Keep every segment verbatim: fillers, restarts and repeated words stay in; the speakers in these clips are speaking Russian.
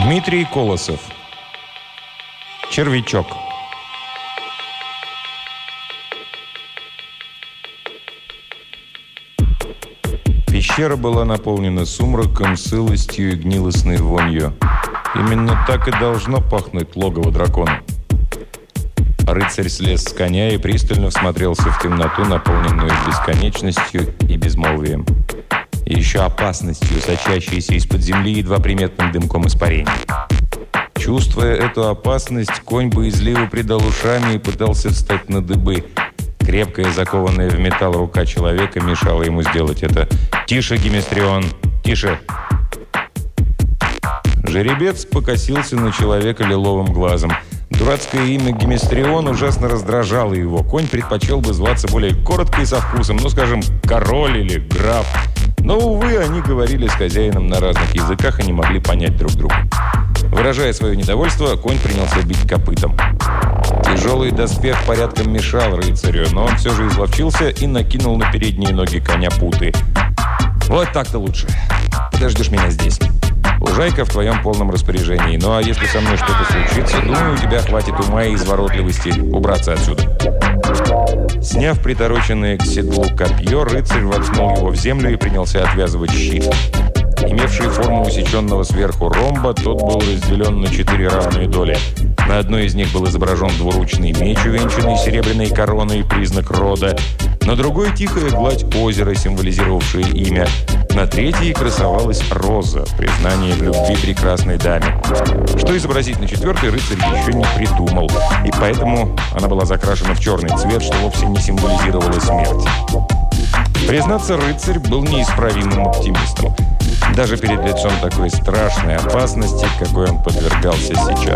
Дмитрий Колосов. Червячок. Пещера была наполнена сумраком, сылостью и гнилостной вонью. Именно так и должно пахнуть логово дракона. Рыцарь слез с коня и пристально всмотрелся в темноту, наполненную бесконечностью и безмолвием. И еще опасностью, сочащейся из-под земли едва приметным дымком испарения. Чувствуя эту опасность, конь боязливо придал ушами и пытался встать на дыбы. Крепкая, закованная в металл рука человека мешала ему сделать это. «Тише, Геместрион! Тише!» Жеребец покосился на человека лиловым глазом. Дурацкое имя Геместрион ужасно раздражало его. Конь предпочел бы зваться более коротко и со вкусом, ну, скажем, король или граф. Но, увы, они говорили с хозяином на разных языках и не могли понять друг друга. Выражая свое недовольство, конь принялся бить копытом. Тяжелый доспех порядком мешал рыцарю, но он все же изловчился и накинул на передние ноги коня путы. «Вот так-то лучше. Подождешь меня здесь. Лужайка в твоем полном распоряжении. Ну а если со мной что-то случится, думаю, у тебя хватит ума и изворотливости убраться отсюда». Сняв притороченное к седлу копье, рыцарь воткнул его в землю и принялся отвязывать щит. Имевший форму усеченного сверху ромба, тот был разделен на четыре равные доли. На одной из них был изображен двуручный меч, увенчанный серебряной короной, признак рода. На другой – тихая гладь озера, символизировавшая имя. На третьей красовалась роза, признание в любви прекрасной даме. Что изобразить на четвертой, рыцарь еще не придумал, и поэтому она была закрашена в черный цвет, что вовсе не символизировало смерть. Признаться, рыцарь был неисправимым оптимистом. Даже перед лицом такой страшной опасности, какой он подвергался сейчас.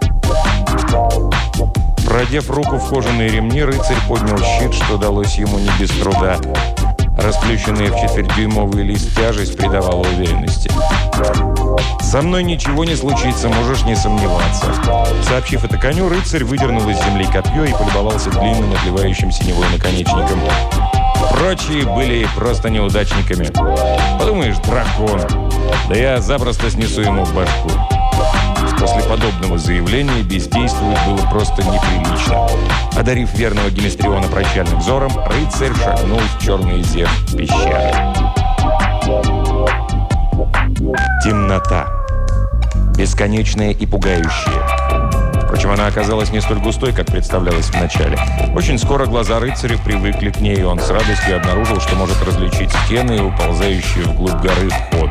Продев руку в кожаные ремни, рыцарь поднял щит, что далось ему не без труда. Расплющенный в четвертьдюймовый лист тяжесть придавала уверенности. «Со мной ничего не случится, можешь не сомневаться». Сообщив это коню, рыцарь выдернул из земли копье и полюбовался длинным, отливающим синевой наконечником. Прочие были просто неудачниками. Подумаешь, дракон. Да я запросто снесу ему башку. После подобного заявления бездействовать было просто неприлично. Одарив верного Геместриона прощальным взором, рыцарь шагнул в черный зев пещеры. Темнота. Бесконечная и пугающая. Впрочем, она оказалась не столь густой, как представлялось вначале. Очень скоро глаза рыцаря привыкли к ней, и он с радостью обнаружил, что может различить стены и уползающие вглубь горы вход.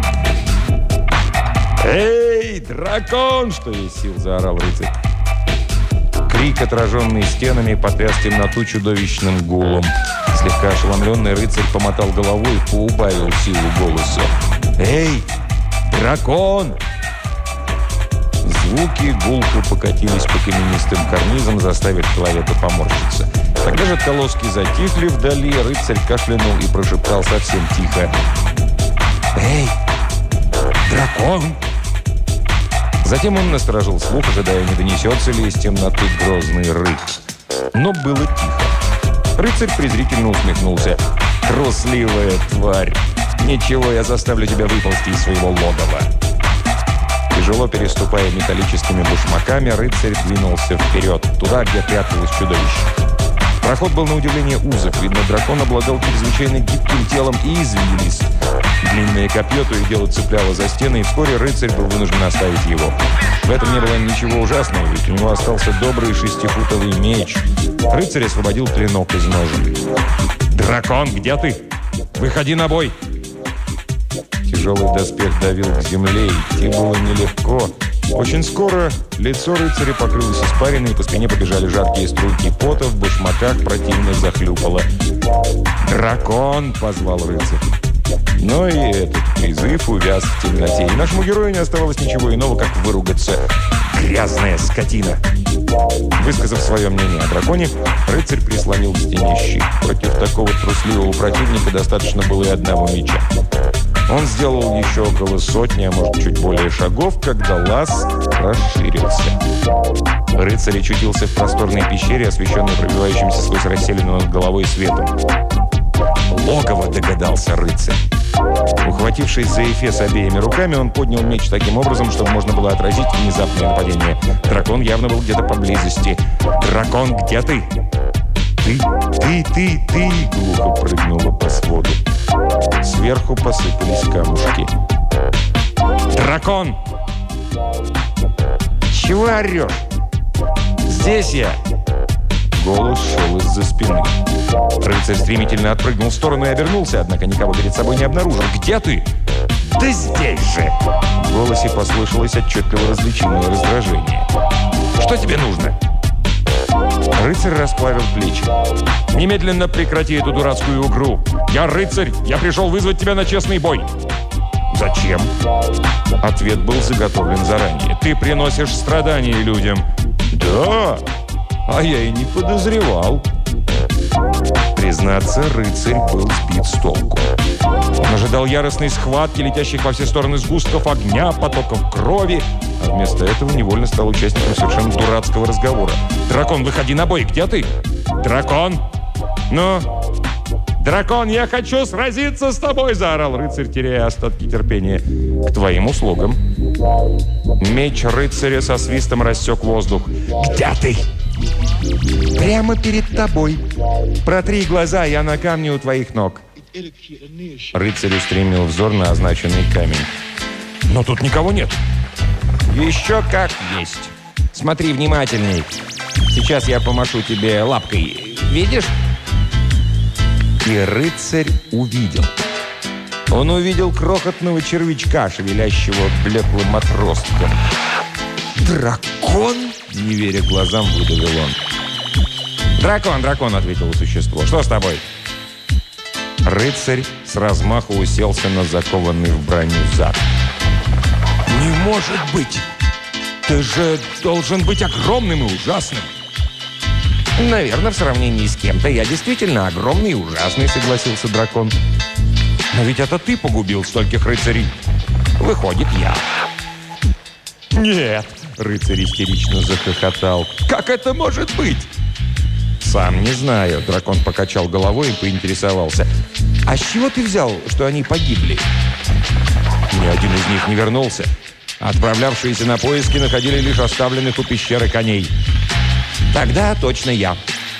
«Эй, дракон!» – что есть сил, заорал рыцарь. Крик, отраженный стенами, потряс темноту чудовищным гулом. Слегка ошеломленный рыцарь помотал головой и поубавил силу голоса. «Эй, дракон!» Звуки гулко покатились по каменистым карнизам, заставив человека поморщиться. Когда же отголоски затихли вдали, рыцарь кашлянул и прошептал совсем тихо: «Эй, дракон!» Затем он насторожил слух, ожидая, не донесется ли из темноты грозный рык. Но было тихо. Рыцарь презрительно усмехнулся. «Трусливая тварь! Ничего, я заставлю тебя выползти из своего логова!» Тяжело переступая металлическими башмаками, рыцарь двинулся вперед, туда, где пряталось чудовище. Проход был на удивление узок. Видно, дракон обладал чрезвычайно гибким телом и извилист. Длинное копье то и дело цепляло за стены, и вскоре рыцарь был вынужден оставить его. В этом не было ничего ужасного, ведь у него остался добрый шестифутовый меч. Рыцарь освободил клинок из ножен. «Дракон, где ты? Выходи на бой!» Тяжелый доспех давил к земле, идти было нелегко. Очень скоро лицо рыцаря покрылось испариной, и по спине побежали жаркие струйки пота, в башмаках противно захлюпало. «Дракон!» – позвал рыцарь. Но и этот призыв увяз в темноте, и нашему герою не оставалось ничего иного, как выругаться. «Грязная скотина!» Высказав свое мнение о драконе, рыцарь прислонил к стене щит. Против такого трусливого противника достаточно было и одного меча. Он сделал еще около сотни, а может чуть более шагов, когда лаз расширился. Рыцарь очутился в просторной пещере, освещенной пробивающимся сквозь расселенную над головой светом. «Логово!» – догадался рыцарь. Ухватив Схватившись за эфес обеими руками, он поднял меч таким образом, чтобы можно было отразить внезапное нападение. Дракон явно был где-то поблизости. «Дракон, где ты?» «Ты, ты, ты, ты!» — глухо прыгнула по своду. Сверху посыпались камушки. «Дракон!» «Чего орешь?» «Здесь я!» Голос шел из-за спины. Рыцарь стремительно отпрыгнул в сторону и обернулся, однако никого перед собой не обнаружил. «Где ты?» «Да здесь же!» В голосе послышалось отчетливо различимое раздражение. «Что тебе нужно?» Рыцарь расплавил плечи. «Немедленно прекрати эту дурацкую игру! Я рыцарь! Я пришел вызвать тебя на честный бой!» «Зачем?» Ответ был заготовлен заранее. «Ты приносишь страдания людям». «Да? А я и не подозревал». Признаться, рыцарь был сбит с толку. Он ожидал яростной схватки, летящих во все стороны сгустков огня, потоков крови, а вместо этого невольно стал участником совершенно дурацкого разговора. «Дракон, выходи на бой! Где ты? Дракон! Ну? Дракон, я хочу сразиться с тобой!» — заорал рыцарь, теряя остатки терпения. «К твоим услугам!» Меч рыцаря со свистом рассек воздух. «Где ты?» «Прямо перед тобой. Протри глаза, я на камне у твоих ног». Рыцарь устремил взор на означенный камень. «Но тут никого нет». «Еще как есть. Смотри внимательней. Сейчас я помашу тебе лапкой. Видишь?» И рыцарь увидел. Он увидел крохотного червячка, шевелящего блеклым отростком. «Дракон?» — не веря глазам, выдавил он. «Дракон, дракон!» — ответило существо. «Что с тобой?» Рыцарь с размаху уселся на закованный в броню зад. «Не может быть! Ты же должен быть огромным и ужасным!» «Наверное, в сравнении с кем-то я действительно огромный и ужасный», — согласился дракон. «Но ведь это ты погубил стольких рыцарей. Выходит, я». «Нет!» — рыцарь истерично захохотал. «Как это может быть?» «Сам не знаю», — дракон покачал головой и поинтересовался. «А с чего ты взял, что они погибли?» Ни один из них не вернулся. Отправлявшиеся на поиски находили лишь оставленных у пещеры коней. «Тогда точно я».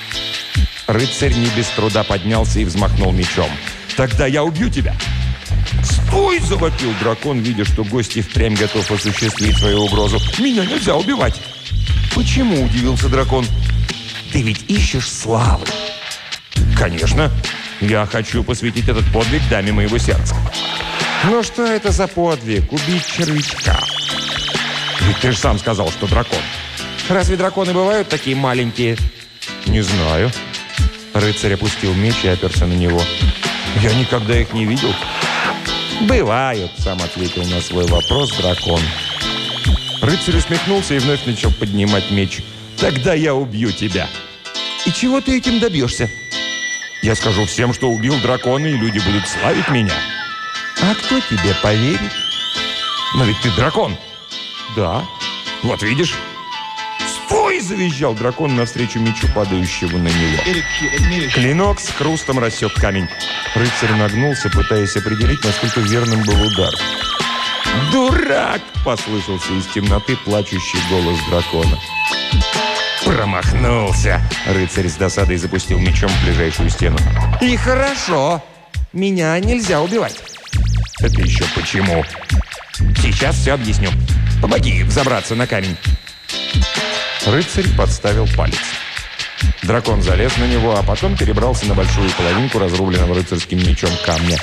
Рыцарь не без труда поднялся и взмахнул мечом. «Тогда я убью тебя!» «Стой!» – завопил дракон, видя, что гость и впрямь готов осуществить свою угрозу. «Меня нельзя убивать!» «Почему?» – удивился дракон. «Ты ведь ищешь славы!» «Конечно! Я хочу посвятить этот подвиг даме моего сердца!» «Но что это за подвиг? Убить червячка?» «Ведь ты же сам сказал, что дракон!» «Разве драконы бывают такие маленькие?» «Не знаю». Рыцарь опустил меч и оперся на него. «Я никогда их не видел». «Бывают», — сам ответил на свой вопрос дракон. Рыцарь усмехнулся и вновь начал поднимать меч. «Тогда я убью тебя». «И чего ты этим добьешься?» «Я скажу всем, что убил дракона, и люди будут славить меня». «А кто тебе поверит?» «Но ведь ты дракон». «Да». «Вот видишь». «Стой!» – завизжал дракон навстречу мечу, падающего на него. Клинок с хрустом рассек камень. Рыцарь нагнулся, пытаясь определить, насколько верным был удар. «Дурак!» – послышался из темноты плачущий голос дракона. «Промахнулся!» – рыцарь с досадой запустил мечом в ближайшую стену. «И хорошо! Меня нельзя убивать!» «Это еще почему?» «Сейчас все объясню. Помоги взобраться на камень!» Рыцарь подставил палец. Дракон залез на него, а потом перебрался на большую половинку разрубленного рыцарским мечом камня.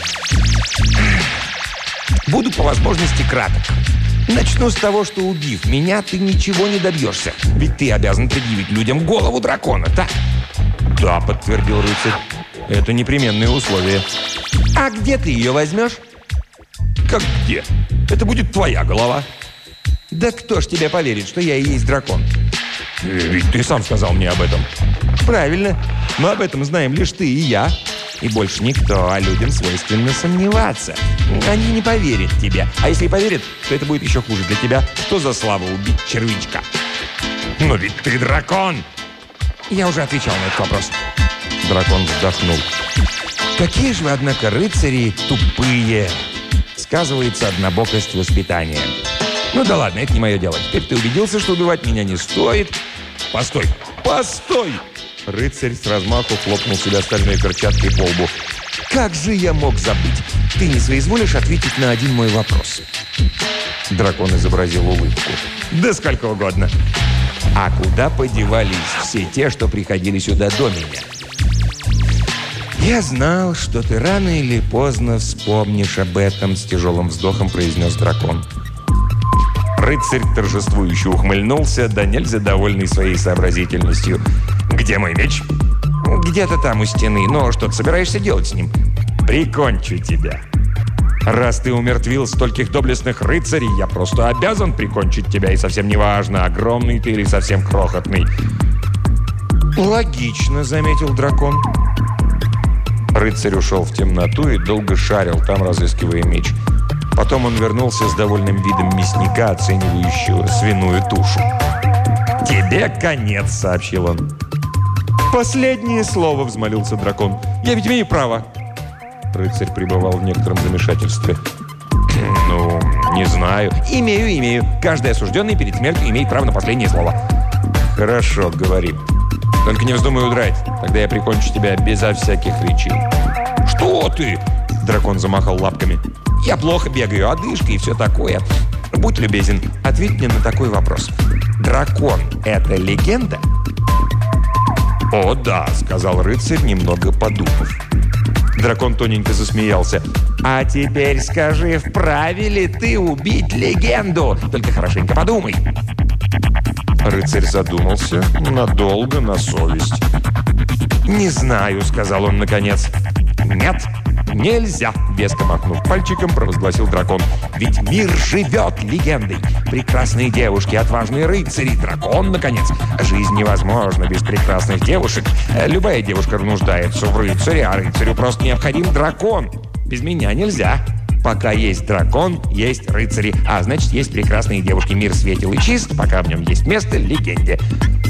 «Буду по возможности краток. Начну с того, что, убив меня, ты ничего не добьешься. Ведь ты обязан предъявить людям голову дракона, так?» «Да», — подтвердил рыцарь. «Это непременные условия». «А где ты ее возьмешь?» «Как где? Это будет твоя голова». «Да кто ж тебе поверит, что я и есть дракон?» «Ведь ты сам сказал мне об этом». «Правильно. Но об этом знаем лишь ты и я. И больше никто, а людям свойственно сомневаться. Они не поверят тебе. А если поверят, то это будет еще хуже для тебя. Что за слава убить червячка?» «Но ведь ты дракон!» «Я уже отвечал на этот вопрос». Дракон вздохнул. «Какие же вы, однако, рыцари тупые!» сказывается однобокость воспитания. Ну да ладно, это не мое дело. Теперь ты убедился, что убивать меня не стоит. Постой! Постой! Рыцарь с размаху хлопнул себя стальной перчаткой по лбу. «Как же я мог забыть? Ты не соизволишь ответить на один мой вопрос?» Дракон изобразил улыбку. «Да сколько угодно!» «А куда подевались все те, что приходили сюда до меня?» «Я знал, что ты рано или поздно вспомнишь об этом», — с тяжелым вздохом произнес дракон. Рыцарь торжествующе ухмыльнулся, да нельзя довольный своей сообразительностью. «Где мой меч?» «Где-то там у стены. Но что ты собираешься делать с ним?» «Прикончу тебя. Раз ты умертвил стольких доблестных рыцарей, я просто обязан прикончить тебя, и совсем не важно, огромный ты или совсем крохотный». «Логично», — заметил дракон. Рыцарь ушел в темноту и долго шарил там, разыскивая меч. Потом он вернулся с довольным видом мясника, оценивающего свиную тушу. «Тебе конец», — сообщил он. «Последнее слово», — взмолился дракон. «Я ведь имею право». Рыцарь пребывал в некотором замешательстве. «Ну, не знаю». «Имею, имею. Каждый осужденный перед смертью имеет право на последнее слово». «Хорошо, говори. Только не вздумай удрать. Тогда я прикончу тебя безо всяких причин». «Что ты?» — дракон замахал лапками. «Я плохо бегаю, одышка и все такое. Будь любезен, ответь мне на такой вопрос. Дракон — это легенда?» «О, да», — сказал рыцарь, немного подумав. Дракон тоненько засмеялся. «А теперь скажи, вправе ли ты убить легенду? Только хорошенько подумай». Рыцарь задумался надолго, на совесть. «Не знаю», — сказал он наконец. «Нет, нельзя», — веско махнув пальчиком, провозгласил дракон. «Ведь мир живет легендой. Прекрасные девушки, отважные рыцари, дракон, наконец. Жизнь невозможна без прекрасных девушек. Любая девушка нуждается в рыцаре, а рыцарю просто необходим дракон. Без меня нельзя. Пока есть дракон, есть рыцари, а значит, есть прекрасные девушки. Мир светел и чист, пока в нем есть место легенде».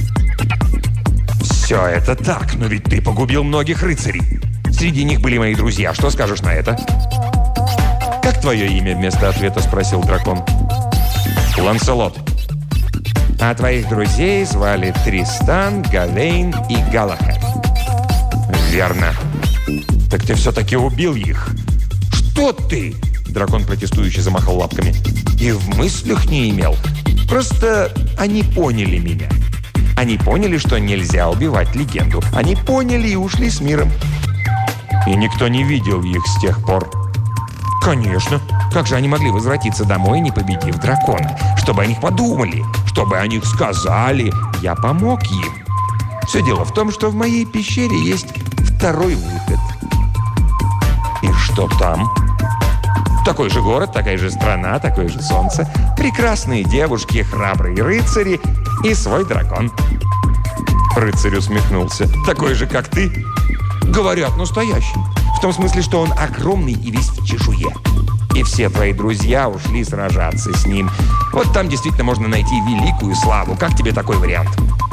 «Все это так, но ведь ты погубил многих рыцарей. Среди них были мои друзья. Что скажешь на это?» «Как твое имя?» — вместо ответа спросил дракон. «Ланселот». «А твоих друзей звали Тристан, Гавейн и Галахад». «Верно. Так ты все-таки убил их». «Что ты?» — дракон протестующе замахал лапками. «И в мыслях не имел. Просто они поняли меня. Они поняли, что нельзя убивать легенду. Они поняли и ушли с миром». «И никто не видел их с тех пор?» «Конечно. Как же они могли возвратиться домой, не победив дракона? Чтобы о них подумали, чтобы о них сказали. Я помог им. Все дело в том, что в моей пещере есть второй выход». «И что там?» «Такой же город, такая же страна, такое же солнце. Прекрасные девушки, храбрые рыцари и свой дракон». Рыцарь усмехнулся. «Такой же, как ты?» «Говорят, настоящий. В том смысле, что он огромный и весь в чешуе. И все твои друзья ушли сражаться с ним. Вот там действительно можно найти великую славу. Как тебе такой вариант?»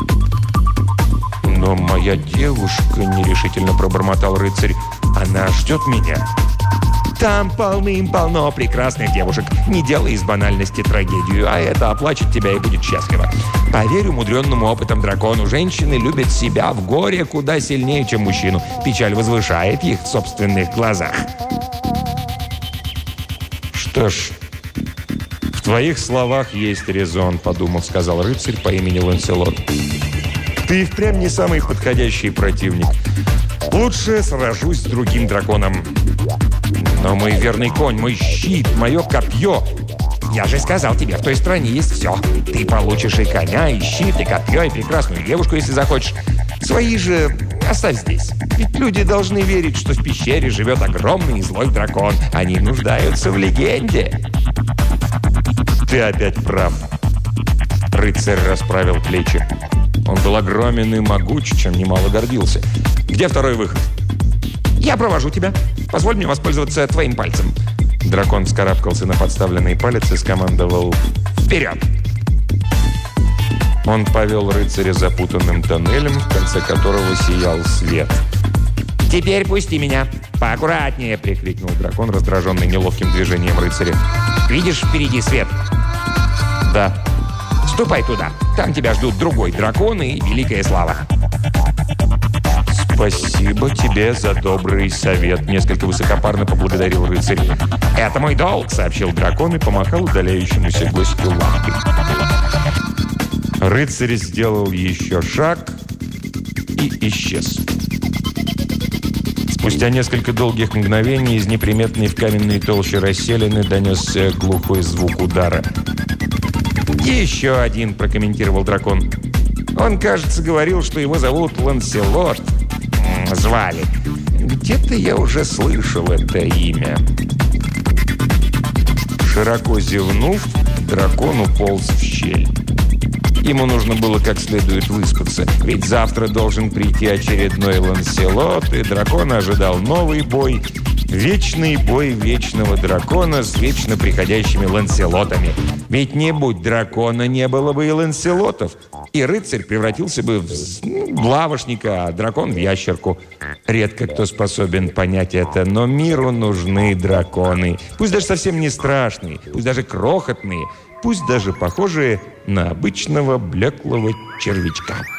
«Но моя девушка», — нерешительно пробормотал рыцарь, — «она ждет меня». «Там полным-полно прекрасных девушек. Не делай из банальности трагедию, а это оплачет тебя и будет счастлива. Поверь умудренному опытом дракону, женщины любят себя в горе куда сильнее, чем мужчину. Печаль возвышает их в собственных глазах». «Что ж, в твоих словах есть резон», — подумав, сказал рыцарь по имени Ланселот. «Ты впрямь не самый подходящий противник. Лучше сражусь с другим драконом. Но мой верный конь, мой щит, мое копье. Я же сказал тебе, в той стране есть все. Ты получишь и коня, и щит, и копье, и прекрасную девушку, если захочешь. Свои же оставь здесь. Ведь люди должны верить, что в пещере живет огромный и злой дракон. Они нуждаются в легенде». «Ты опять прав». Рыцарь расправил плечи. Он был огромен и могуч, чем немало гордился. «Где второй выход?» «Я провожу тебя. Позволь мне воспользоваться твоим пальцем». Дракон вскарабкался на подставленный палец и скомандовал «Вперед!». Он повел рыцаря запутанным тоннелем, в конце которого сиял свет. «Теперь пусти меня». «Поаккуратнее!» — прикрикнул дракон, раздраженный неловким движением рыцаря. «Видишь впереди свет?» «Да». «Ступай туда. Там тебя ждут другой дракон и великая слава». «Спасибо тебе за добрый совет», — несколько высокопарно поблагодарил рыцарь. «Это мой долг», — сообщил дракон и помахал удаляющемуся гостю лампой. Рыцарь сделал еще шаг и исчез. Спустя несколько долгих мгновений из неприметной в каменной толще расселины донесся глухой звук удара. «Еще один», — прокомментировал дракон. «Он, кажется, говорил, что его зовут Ланселот. Звали. Где-то я уже слышал это имя». Широко зевнув, дракон уполз в щель. Ему нужно было как следует выспаться, ведь завтра должен прийти очередной Ланселот, и дракона ожидал новый бой. Вечный бой вечного дракона с вечно приходящими Ланселотами. Ведь не будь дракона, не было бы и Ланселотов. И рыцарь превратился бы в лавошника, а дракон в ящерку. Редко кто способен понять это, но миру нужны драконы. Пусть даже совсем не страшные, пусть даже крохотные, пусть даже похожие на обычного блеклого червячка.